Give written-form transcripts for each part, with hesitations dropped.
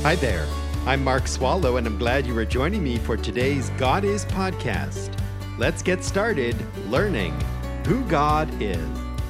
Hi there. I'm Mark Swallow, and I'm glad you are joining me for today's God Is podcast. Let's get started learning who God is.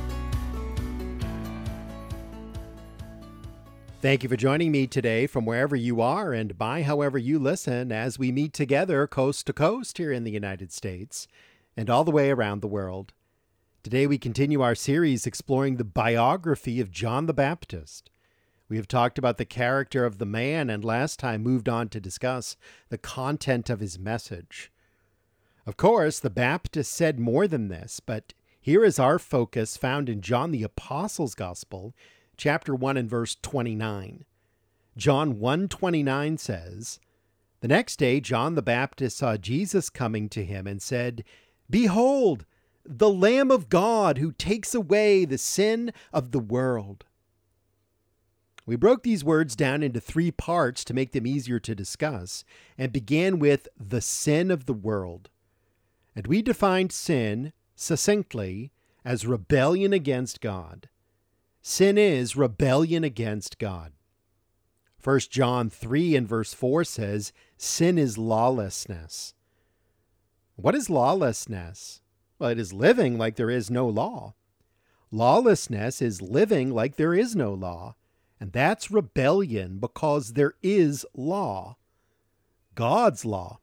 Thank you for joining me today from wherever you are and by however you listen as we meet together coast to coast here in the United States and all the way around the world. Today we continue our series exploring the biography of John the Baptist. We have talked about the character of the man and last time moved on to discuss the content of his message. Of course, the Baptist said more than this, but here is our focus found in John the Apostle's Gospel, chapter 1 and verse 29. John 1:29 says, "The next day John the Baptist saw Jesus coming to him and said, 'Behold, the Lamb of God who takes away the sin of the world.'" We broke these words down into three parts to make them easier to discuss and began with the sin of the world. And we defined sin succinctly as rebellion against God. Sin is rebellion against God. 1 John 3 and verse 4 says, sin is lawlessness. What is lawlessness? Well, it is living like there is no law. Lawlessness is living like there is no law. And that's rebellion because there is law, God's law.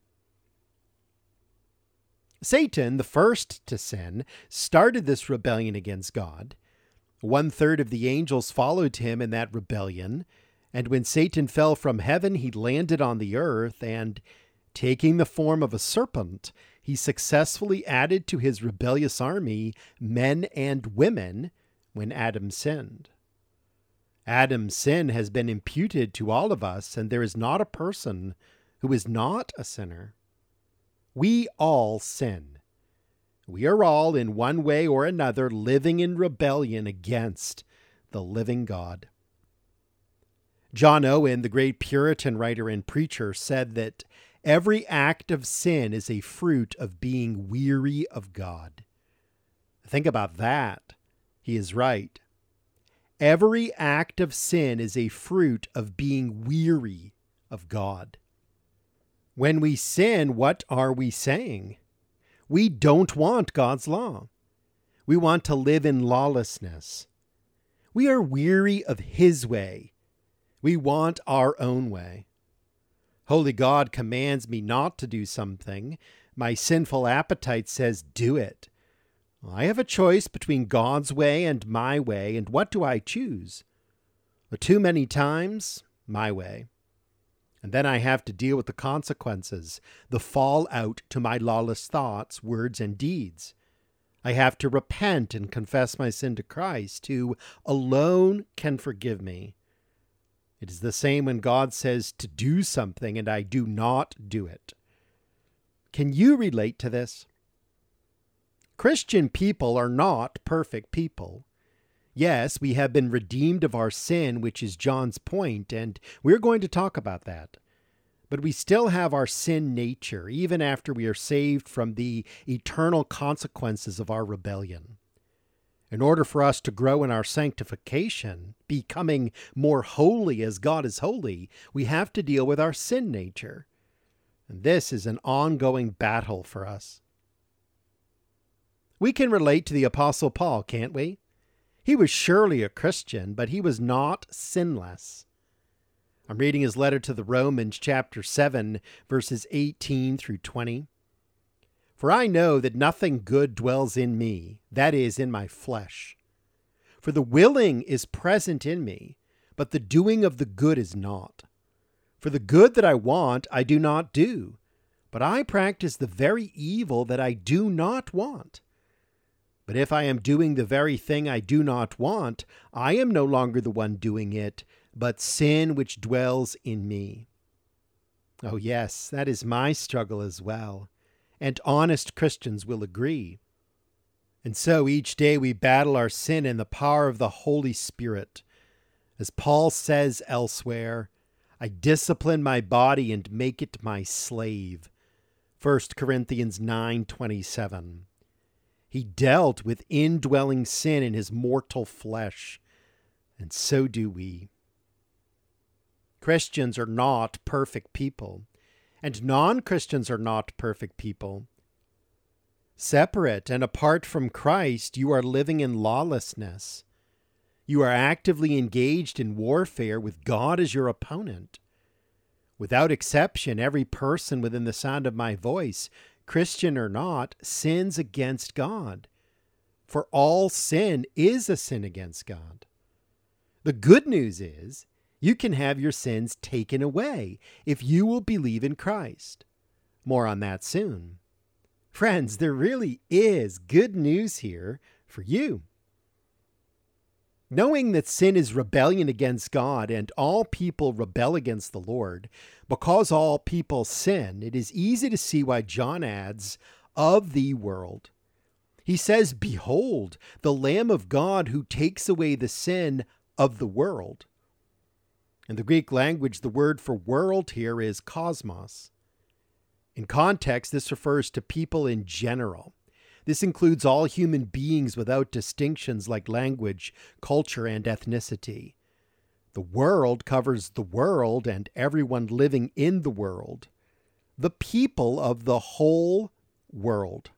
Satan, the first to sin, started this rebellion against God. 1/3 of the angels followed him in that rebellion. And when Satan fell from heaven, he landed on the earth and, taking the form of a serpent, he successfully added to his rebellious army men and women when Adam sinned. Adam's sin has been imputed to all of us, and there is not a person who is not a sinner. We all sin. We are all, in one way or another, living in rebellion against the living God. John Owen, the great Puritan writer and preacher, said that every act of sin is a fruit of being weary of God. Think about that. He is right. Every act of sin is a fruit of being weary of God. When we sin, what are we saying? We don't want God's law. We want to live in lawlessness. We are weary of His way. We want our own way. Holy God commands me not to do something. My sinful appetite says, do it. I have a choice between God's way and my way, and what do I choose? Too many times, my way. And then I have to deal with the consequences, the fallout to my lawless thoughts, words, and deeds. I have to repent and confess my sin to Christ, who alone can forgive me. It is the same when God says to do something and I do not do it. Can you relate to this? Christian people are not perfect people. Yes, we have been redeemed of our sin, which is John's point, and we're going to talk about that. But we still have our sin nature, even after we are saved from the eternal consequences of our rebellion. In order for us to grow in our sanctification, becoming more holy as God is holy, we have to deal with our sin nature. And this is an ongoing battle for us. We can relate to the Apostle Paul, can't we? He was surely a Christian, but he was not sinless. I'm reading his letter to the Romans, chapter 7, verses 18 through 20. "For I know that nothing good dwells in me, that is, in my flesh. For the willing is present in me, but the doing of the good is not. For the good that I want, I do not do, but I practice the very evil that I do not want. But if I am doing the very thing I do not want, I am no longer the one doing it, but sin which dwells in me." Oh yes, that is my struggle as well, and honest Christians will agree. And so each day we battle our sin in the power of the Holy Spirit. As Paul says elsewhere, I discipline my body and make it my slave. 1 Corinthians 9:27. He dealt with indwelling sin in his mortal flesh, and so do we. Christians are not perfect people, and non-Christians are not perfect people. Separate and apart from Christ, you are living in lawlessness. You are actively engaged in warfare with God as your opponent. Without exception, every person within the sound of my voice, Christian or not, sins against God. For all sin is a sin against God. The good news is you can have your sins taken away if you will believe in Christ. More on that soon. Friends, there really is good news here for you. Knowing that sin is rebellion against God and all people rebel against the Lord, because all people sin, it is easy to see why John adds, of the world. He says, "Behold, the Lamb of God who takes away the sin of the world." In the Greek language, the word for world here is cosmos. In context, this refers to people in general. This includes all human beings without distinctions like language, culture, and ethnicity. The world covers the world and everyone living in the world, the people of the whole world.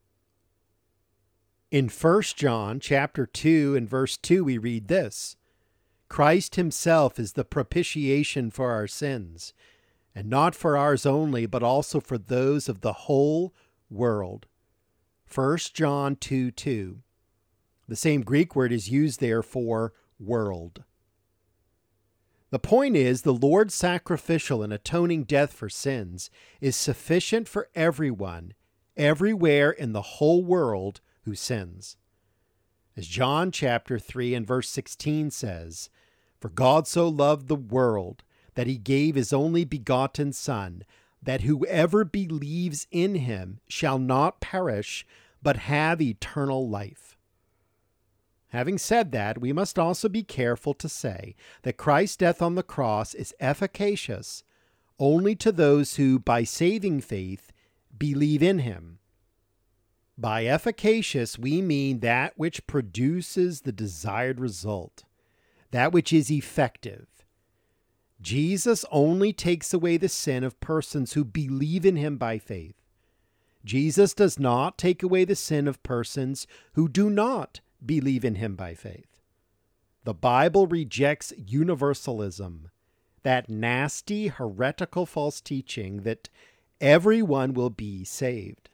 In 1 John chapter 2 and verse 2, we read this: Christ himself is the propitiation for our sins, and not for ours only, but also for those of the whole world. 1 John 2:2. The same Greek word is used there for world. The point is, the Lord's sacrificial and atoning death for sins is sufficient for everyone, everywhere in the whole world who sins. As John chapter 3 and verse 16 says, "For God so loved the world that he gave his only begotten Son, that whoever believes in him shall not perish, but have eternal life." Having said that, we must also be careful to say that Christ's death on the cross is efficacious only to those who, by saving faith, believe in him. By efficacious, we mean that which produces the desired result, that which is effective. Jesus only takes away the sin of persons who believe in him by faith. Jesus does not take away the sin of persons who do not believe in him by faith. The Bible rejects universalism, that nasty, heretical false teaching that everyone will be saved.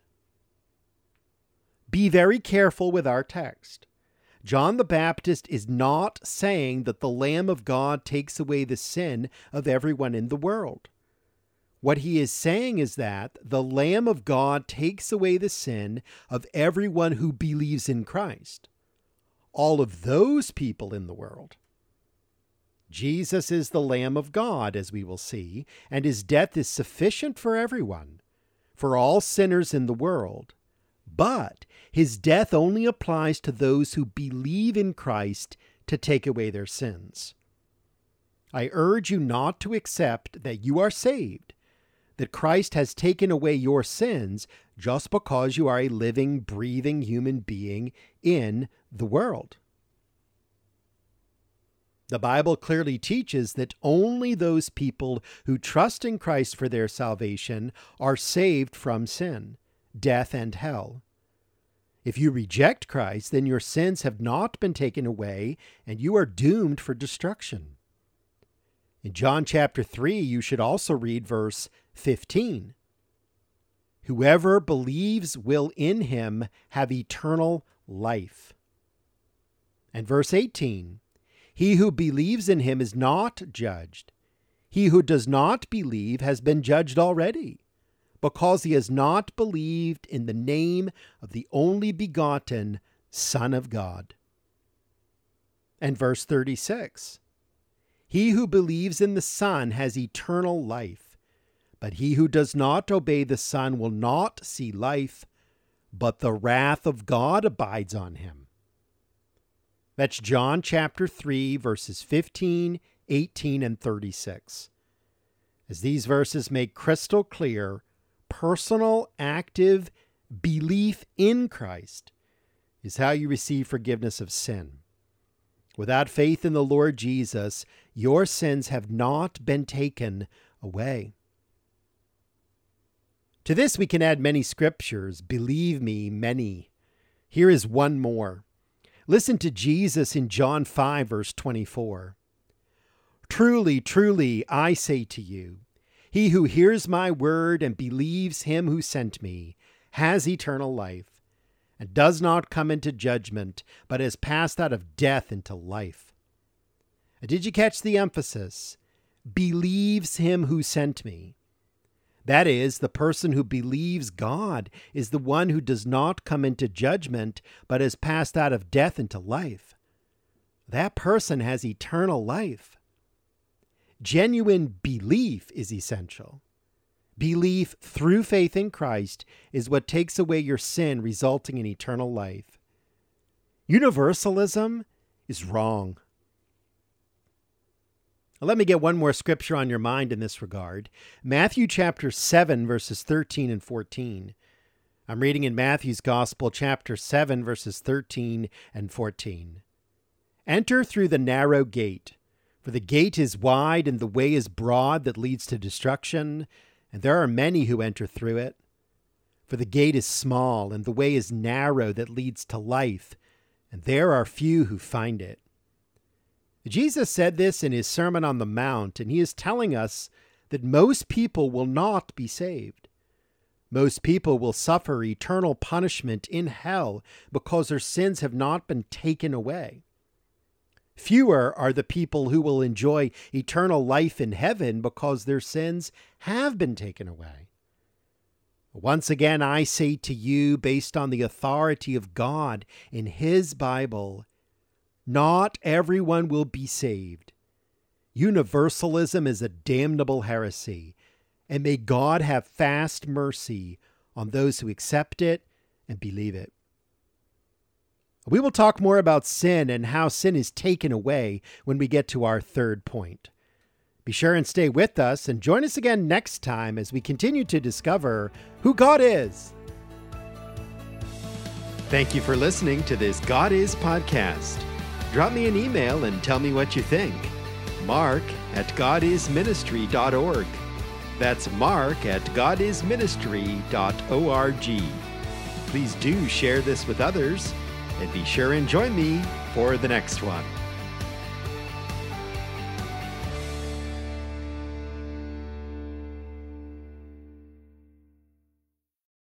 Be very careful with our text. John the Baptist is not saying that the Lamb of God takes away the sin of everyone in the world. What he is saying is that the Lamb of God takes away the sin of everyone who believes in Christ. All of those people in the world. Jesus is the Lamb of God, as we will see, and his death is sufficient for everyone, for all sinners in the world. But his death only applies to those who believe in Christ to take away their sins. I urge you not to accept that you are saved, that Christ has taken away your sins just because you are a living, breathing human being in the world. The Bible clearly teaches that only those people who trust in Christ for their salvation are saved from sin, death, and hell. If you reject Christ, then your sins have not been taken away, and you are doomed for destruction. In John chapter 3, you should also read verse 15. Whoever believes will in him have eternal life. And verse 18, he who believes in him is not judged. He who does not believe has been judged already, because he has not believed in the name of the only begotten Son of God. And verse 36, he who believes in the Son has eternal life, but he who does not obey the Son will not see life, but the wrath of God abides on him. That's John chapter 3, verses 15, 18, and 36. As these verses make crystal clear, personal, active belief in Christ is how you receive forgiveness of sin. Without faith in the Lord Jesus, your sins have not been taken away. To this we can add many scriptures. Believe me, many. Here is one more. Listen to Jesus in John 5, verse 24. Truly, truly, I say to you, he who hears my word and believes him who sent me has eternal life, and does not come into judgment, but has passed out of death into life. Did you catch the emphasis? Believes him who sent me. That is, the person who believes God is the one who does not come into judgment, but has passed out of death into life. That person has eternal life. Genuine belief is essential. Belief through faith in Christ is what takes away your sin, resulting in eternal life. Universalism is wrong. Let me get one more scripture on your mind in this regard. Matthew chapter 7, verses 13 and 14. I'm reading in Matthew's Gospel, chapter 7, verses 13 and 14. Enter through the narrow gate, for the gate is wide and the way is broad that leads to destruction, and there are many who enter through it. For the gate is small and the way is narrow that leads to life, and there are few who find it. Jesus said this in his Sermon on the Mount, and he is telling us that most people will not be saved. Most people will suffer eternal punishment in hell because their sins have not been taken away. Fewer are the people who will enjoy eternal life in heaven because their sins have been taken away. Once again, I say to you, based on the authority of God in his Bible, not everyone will be saved. Universalism is a damnable heresy, and may God have vast mercy on those who accept it and believe it. We will talk more about sin and how sin is taken away when we get to our third point. Be sure and stay with us and join us again next time as we continue to discover who God is. Thank you for listening to this God Is podcast. Drop me an email and tell me what you think. Mark@godisministry.org. That's Mark@godisministry.org. Please do share this with others, and be sure and join me for the next one.